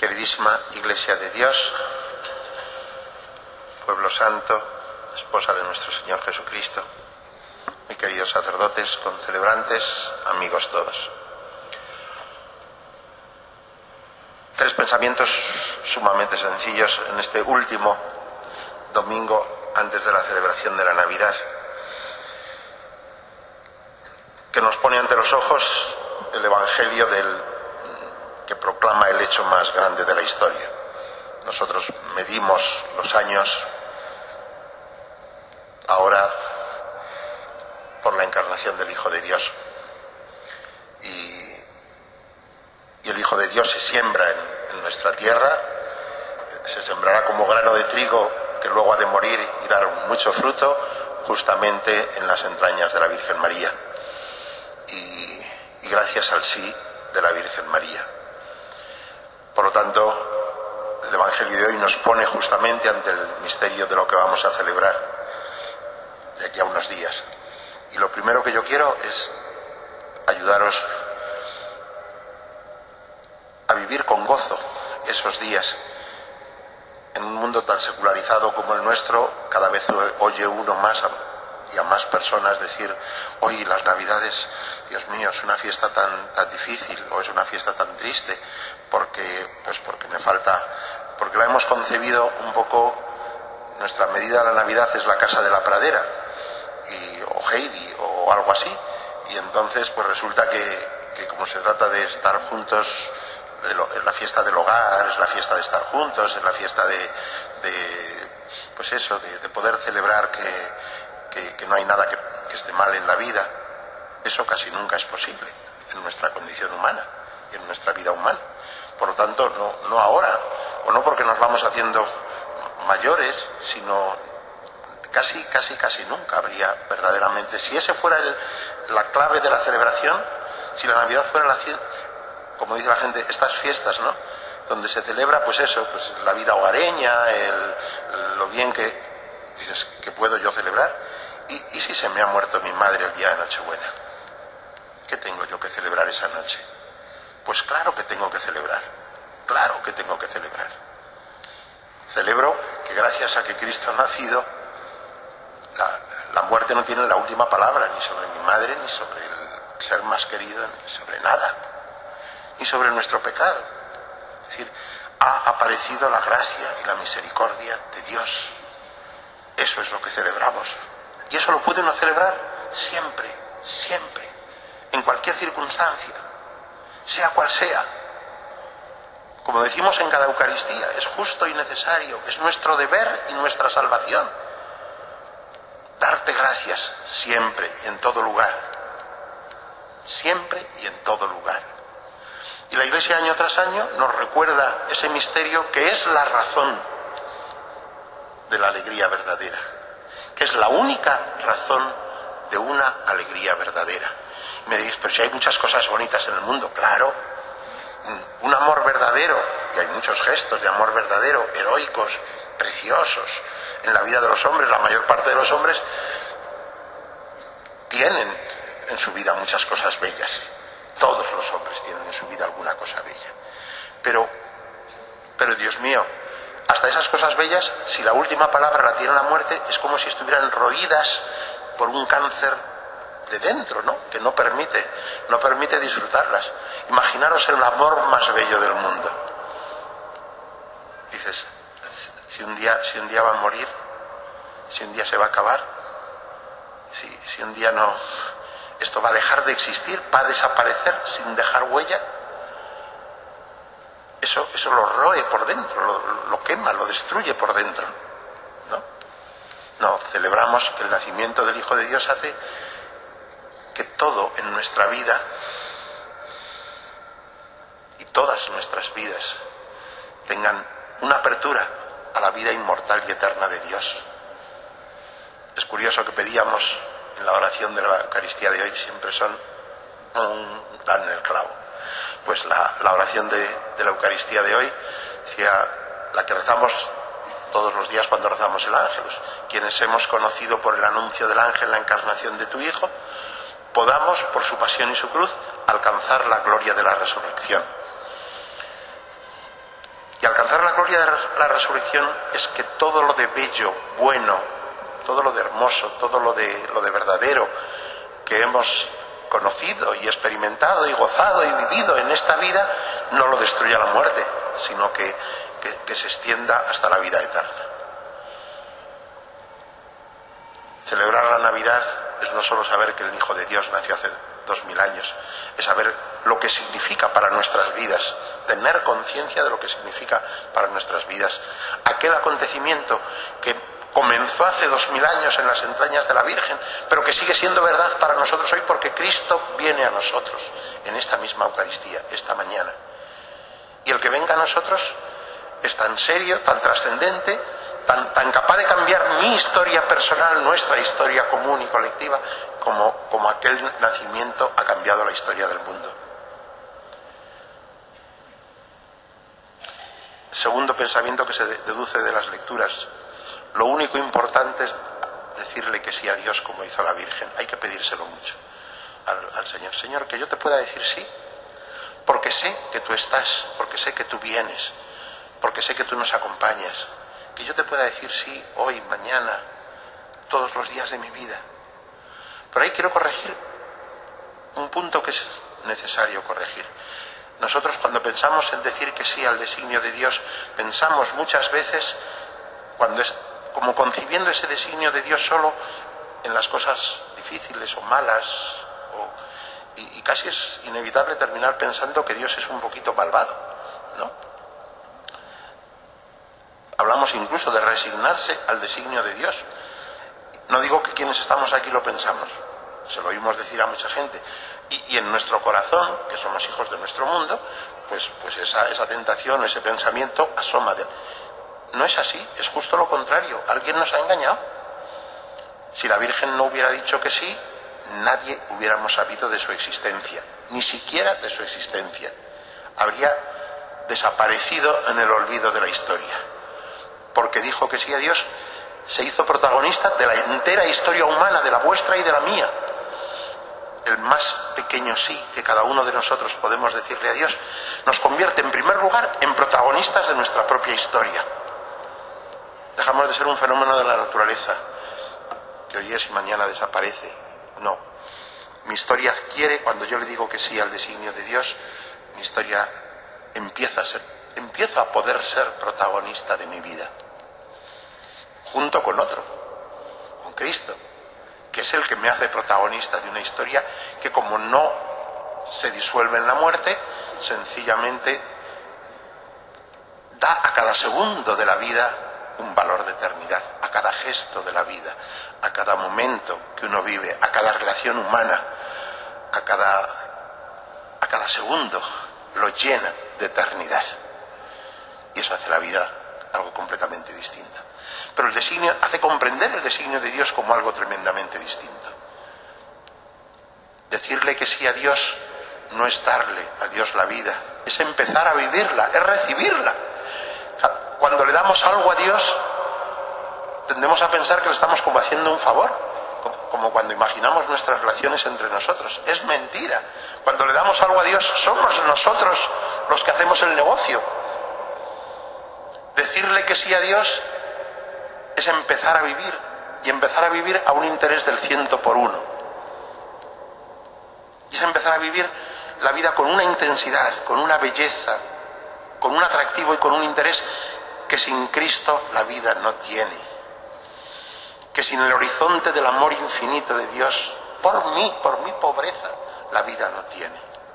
Queridísima Iglesia de Dios, pueblo santo, esposa de nuestro Señor Jesucristo, muy queridos sacerdotes, concelebrantes, amigos todos. Tres pensamientos sumamente sencillos en este último domingo antes de la celebración de la Navidad, que nos pone ante los ojos el Evangelio que proclama el hecho más grande de la historia. Nosotros medimos los años ahora por la encarnación del Hijo de Dios. Y el Hijo de Dios se siembra en nuestra tierra, se sembrará como grano de trigo que luego ha de morir y dar mucho fruto, justamente en las entrañas de la Virgen María. Y gracias al sí de la Virgen María. Por lo tanto, el Evangelio de hoy nos pone justamente ante el misterio de lo que vamos a celebrar de aquí a unos días. Y lo primero que yo quiero es ayudaros a vivir con gozo esos días. En un mundo tan secularizado como el nuestro, cada vez oye uno más y a más personas decir: hoy las Navidades, Dios mío, es una fiesta tan difícil, o es una fiesta tan triste, porque me falta, porque la hemos concebido un poco, nuestra medida de la Navidad es la casa de la pradera, o Heidi, o algo así, y entonces pues resulta que como se trata de estar juntos, es la fiesta del hogar, es la fiesta de estar juntos, es la fiesta de poder celebrar que no hay nada que esté mal en la vida. Eso casi nunca es posible en nuestra condición humana y en nuestra vida humana. Por lo tanto, no ahora, o no porque nos vamos haciendo mayores, sino casi nunca habría verdaderamente. Si ese fuera la clave de la celebración, si la Navidad fuera como dice la gente, estas fiestas, ¿no?, donde se celebra pues la vida hogareña, lo bien que dices que puedo yo celebrar. ¿Y si se me ha muerto mi madre el día de Nochebuena? ¿Qué tengo yo que celebrar esa noche? Pues claro que tengo que celebrar, claro que tengo que celebrar. Celebro que gracias a que Cristo ha nacido, la muerte no tiene la última palabra, ni sobre mi madre, ni sobre el ser más querido, ni sobre nada, ni sobre nuestro pecado. Es decir, ha aparecido la gracia y la misericordia de Dios. Eso es lo que celebramos. Y eso lo puede uno celebrar siempre, siempre, en cualquier circunstancia, sea cual sea. Como decimos en cada Eucaristía, es justo y necesario, es nuestro deber y nuestra salvación darte gracias siempre y en todo lugar. Siempre y en todo lugar. Y la Iglesia año tras año nos recuerda ese misterio que es la razón de la alegría verdadera, que es la única razón de una alegría verdadera. Y me diréis, pero si hay muchas cosas bonitas en el mundo, claro, un amor verdadero, y hay muchos gestos de amor verdadero, heroicos, preciosos, en la vida de los hombres. La mayor parte de los hombres tienen en su vida muchas cosas bellas. Todos los hombres tienen en su vida alguna cosa bella. Pero Dios mío, hasta esas cosas bellas, si la última palabra la tiene la muerte, es como si estuvieran roídas por un cáncer de dentro, ¿no?, que no permite disfrutarlas. Imaginaros el amor más bello del mundo. Dices, si un día va a morir, si un día se va a acabar, si un día no, esto va a dejar de existir, va a desaparecer sin dejar huella. Eso lo roe por dentro, lo quema, lo destruye por dentro, ¿no? No, celebramos que el nacimiento del Hijo de Dios hace que todo en nuestra vida y todas nuestras vidas tengan una apertura a la vida inmortal y eterna de Dios. Es curioso que pedíamos en la oración de la Eucaristía de hoy, siempre son dan el clavo. Pues la oración de la Eucaristía de hoy decía, la que rezamos todos los días cuando rezamos el Ángelus: quienes hemos conocido por el anuncio del ángel la encarnación de tu Hijo, podamos, por su pasión y su cruz, alcanzar la gloria de la resurrección. Y alcanzar la gloria de la resurrección es que todo lo de bello, bueno, todo lo de hermoso, todo lo de verdadero que hemos conocido y experimentado y gozado y vivido en esta vida, no lo destruya la muerte, sino que se extienda hasta la vida eterna. Celebrar la Navidad es no solo saber que el Hijo de Dios nació hace 2000 años, es saber lo que significa para nuestras vidas, tener conciencia de lo que significa para nuestras vidas. Aquel acontecimiento que comenzó hace 2000 años en las entrañas de la Virgen, pero que sigue siendo verdad para nosotros hoy porque Cristo viene a nosotros en esta misma Eucaristía, esta mañana. Y el que venga a nosotros es tan serio, tan trascendente, tan capaz de cambiar mi historia personal, nuestra historia común y colectiva, como aquel nacimiento ha cambiado la historia del mundo. El segundo pensamiento que se deduce de las lecturas: lo único importante es decirle que sí a Dios como hizo la Virgen. Hay que pedírselo mucho al Señor. Señor, que yo te pueda decir sí, porque sé que tú estás, porque sé que tú vienes, porque sé que tú nos acompañas. Que yo te pueda decir sí hoy, mañana, todos los días de mi vida. Pero ahí quiero corregir un punto que es necesario corregir. Nosotros, cuando pensamos en decir que sí al designio de Dios, pensamos muchas veces, cuando es como concibiendo ese designio de Dios solo en las cosas difíciles o malas, y casi es inevitable terminar pensando que Dios es un poquito malvado, ¿no? Hablamos incluso de resignarse al designio de Dios. No digo que quienes estamos aquí lo pensamos, se lo oímos decir a mucha gente. Y en nuestro corazón, que somos hijos de nuestro mundo, pues esa tentación, ese pensamiento asoma. No es así, es justo lo contrario. Alguien nos ha engañado. Si la Virgen no hubiera dicho que sí, nadie hubiéramos sabido de su existencia, ni siquiera de su existencia. Habría desaparecido en el olvido de la historia. Porque dijo que sí a Dios, se hizo protagonista de la entera historia humana, de la vuestra y de la mía. El más pequeño sí que cada uno de nosotros podemos decirle a Dios nos convierte en primer lugar en protagonistas de nuestra propia historia. Dejamos de ser un fenómeno de la naturaleza que hoy es y mañana desaparece. No, mi historia adquiere, cuando yo le digo que sí al designio de Dios, mi historia empiezo a poder ser protagonista de mi vida, junto con otro, con Cristo, que es el que me hace protagonista de una historia que, como no se disuelve en la muerte, sencillamente da a cada segundo de la vida un valor de eternidad, a cada gesto de la vida, a cada momento que uno vive, a cada relación humana, a cada segundo, lo llena de eternidad. Y eso hace la vida algo completamente distinto. Pero el designio hace comprender el designio de Dios como algo tremendamente distinto. Decirle que sí a Dios no es darle a Dios la vida, es empezar a vivirla, es recibirla. Cuando le damos algo a Dios, tendemos a pensar que le estamos como haciendo un favor, como cuando imaginamos nuestras relaciones entre nosotros. Es mentira. Cuando le damos algo a Dios, somos nosotros los que hacemos el negocio. Decirle que sí a Dios es empezar a vivir, y empezar a vivir a un interés del 100%. Y es empezar a vivir la vida con una intensidad, con una belleza, con un atractivo y con un interés que sin Cristo la vida no tiene. Que sin el horizonte del amor infinito de Dios, por mi pobreza, la vida no tiene.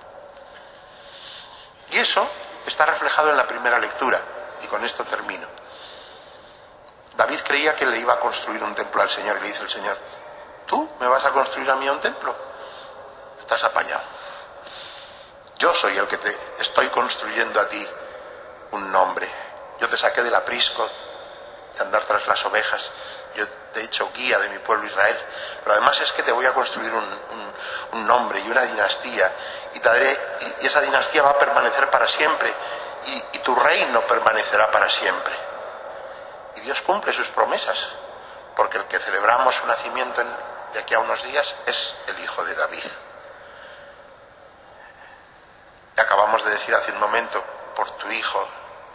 Y eso está reflejado en la primera lectura, y con esto termino. David creía que le iba a construir un templo al Señor, y le dice el Señor: ¿tú me vas a construir a mí un templo? Estás apañado. Yo soy el que te estoy construyendo a ti un nombre. Yo te saqué del aprisco de andar tras las ovejas. Yo te he hecho guía de mi pueblo Israel. Pero además es que te voy a construir un nombre y una dinastía. Y esa dinastía va a permanecer para siempre. Y tu reino permanecerá para siempre. Y Dios cumple sus promesas. Porque el que celebramos su nacimiento de aquí a unos días es el hijo de David. Y acabamos de decir hace un momento: por tu hijo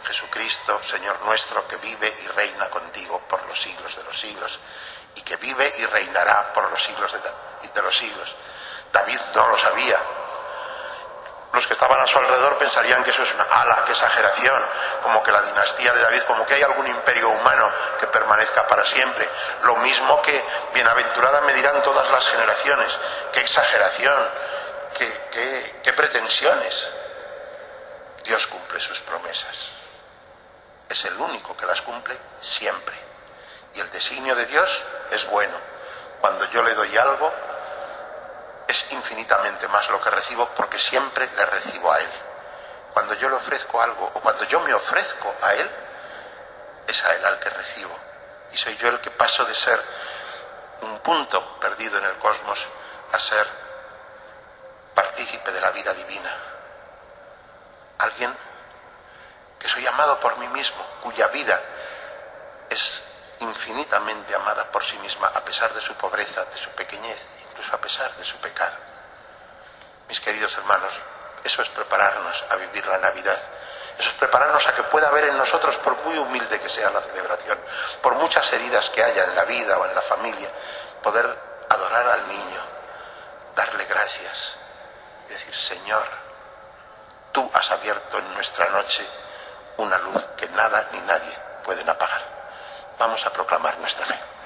Jesucristo, Señor nuestro, que vive y reina contigo por los siglos de los siglos, y que vive y reinará por los siglos de los siglos. David no lo sabía. Los que estaban a su alrededor pensarían que eso es una ala, qué exageración, como que la dinastía de David, como que hay algún imperio humano que permanezca para siempre. Lo mismo que bienaventurada me dirán todas las generaciones. Qué exageración, qué pretensiones. Dios cumple sus promesas. Es el único que las cumple siempre. Y el designio de Dios es bueno. Cuando yo le doy algo, es infinitamente más lo que recibo, porque siempre le recibo a Él. Cuando yo le ofrezco algo, o cuando yo me ofrezco a Él, es a Él al que recibo. Y soy yo el que paso de ser un punto perdido en el cosmos a ser partícipe de la vida divina. Alguien que soy amado por mí mismo, cuya vida es infinitamente amada por sí misma, a pesar de su pobreza, de su pequeñez, incluso a pesar de su pecado. Mis queridos hermanos, eso es prepararnos a vivir la Navidad. Eso es prepararnos a que pueda haber en nosotros, por muy humilde que sea la celebración, por muchas heridas que haya en la vida o en la familia, poder adorar al niño, darle gracias y decir: Señor, tú has abierto en nuestra noche una luz que nada ni nadie pueden apagar. Vamos a proclamar nuestra fe.